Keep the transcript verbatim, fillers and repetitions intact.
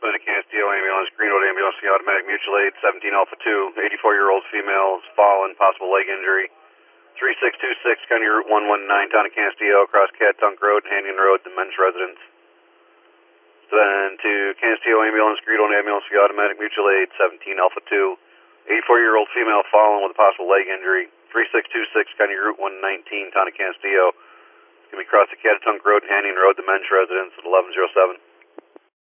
Atlanta Castillo ambulance, Greenwood ambulance, the automatic mutual aid, seventeen Alpha two, eighty-four-year-old female, is fallen, possible leg injury. three six two six, County Route one one nine, Town of Castillo, across Catunk Road, Hanyon Road, the men's residence. Then to Castillo ambulance, Greenwood ambulance, the automatic mutual aid, seventeen Alpha two, eighty-four-year-old female, fallen with a possible leg injury. three six two six, County Route one nineteen, Town of Castillo. It's going to be across the Catunk Road, Hanyon Road, the men's residence at eleven oh seven.